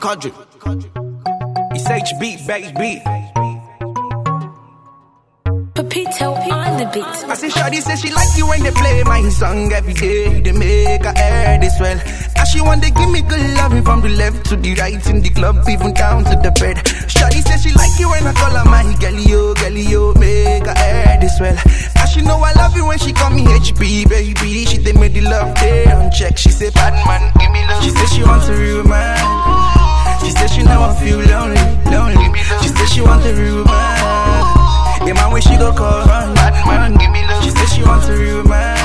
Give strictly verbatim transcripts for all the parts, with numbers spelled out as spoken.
Kadri. It's H B, baby. Pepito on the beat. I say shawty say she like you when they play my song every day. They make her air this well. And she want to give me good loving from the left to the right in the club, even down to the bed. Shawty say she like you when I call her my girlie, yo, girlie, yo, make her air this well. And she know I love you when she call me H B, baby. She take me the love day on check. She say bad man, give me love. She say she wants a real man. She say she never feel lonely, lonely. She say she wants a real man. The man where she go call her bad man, give me love. She say she wants a real man.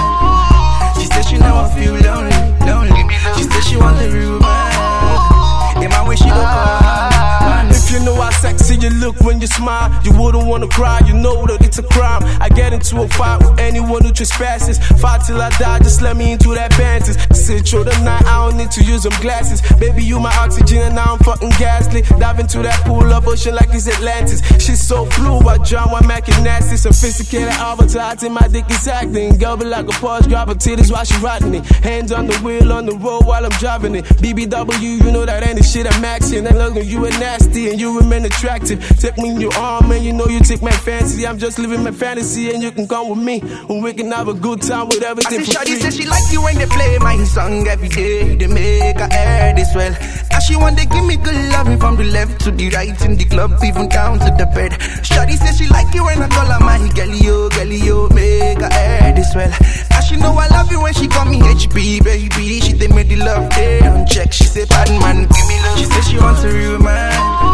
She say she never feel lonely, lonely. She say she wants a real man. The man where she go call her man. If you know how sexy you look when you smile, you wouldn't wanna cry, you know that it's a crime. I get into a fight with anyone who trespasses. Fight till I die, just let me into that panties. Sit through the night, I don't need to use them glasses. Baby, you my oxygen and now I'm fucking ghastly. Dive into that pool of ocean like it's Atlantis. She's so blue, I drown while making nasty. Sophisticated advertising, my dick is acting. Gobble like a Porsche, grab her titties while she riding it. Hands on the wheel, on the road while I'm driving it. B B W, you know that ain't the shit I'm maxing. And look, you a nasty and you remain attractive. Take me in your arm and you know you take my fancy. I'm just living my fantasy and you can come with me. And we can have a good time with everything I for say free. shawty say she like you when they play my song every day. They make her air this well. And she want to give me good loving from the left to the right in the club, even down to the bed. Shawty say she like you when I call her my girlie, yo, girlie, yo, make her air this well. And she know I love you when she call me H B, baby. She take me the love day on check. She say bad man, give me love. She say she wants a real man.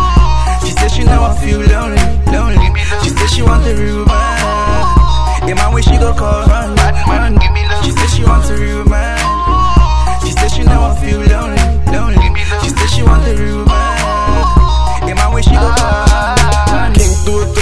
She say she never feel lonely, lonely. She say she wants a real man. The man where she go call her bad man, give me love. She say she wants a real man. She say she never feel lonely, lonely. She say she wants a real man. The man where she go call her man. King to a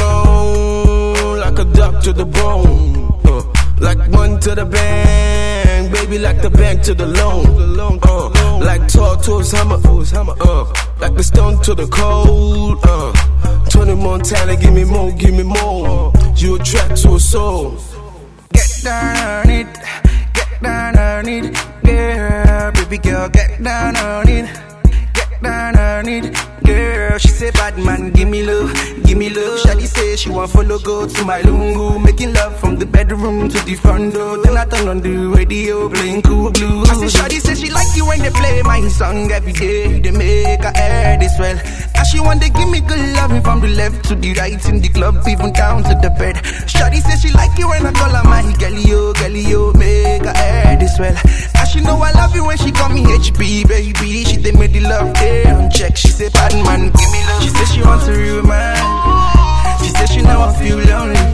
throne, like a duck to the bone. Uh, like one to the bank, baby, like the bank to the loan. Uh, like tortoise hammer, uh, like the stone to the cold. Uh, Tony Montana, give me more, give me more. You attract to a soul. Get down on it, get down on it, girl, baby girl, get down on it, get down on it, girl. She say bad man, give me love, give me love. Shawty say she want follow go to my lungu, making love from the bedroom to the front door. Then I turn on the radio, playing cool blues. I say shawty say she like you when they play my song every day. They make her air this well. And she want to give me good loving from the left to the right in the club, even down to the bed. Shawty say she like you when I call her my girlie, yo, girlie, yo, make her air this well. And she know I love you when she call me H B, baby. She take me the love day on check. She say bad man, give me love. She say she wants a real man. She say she never feel lonely,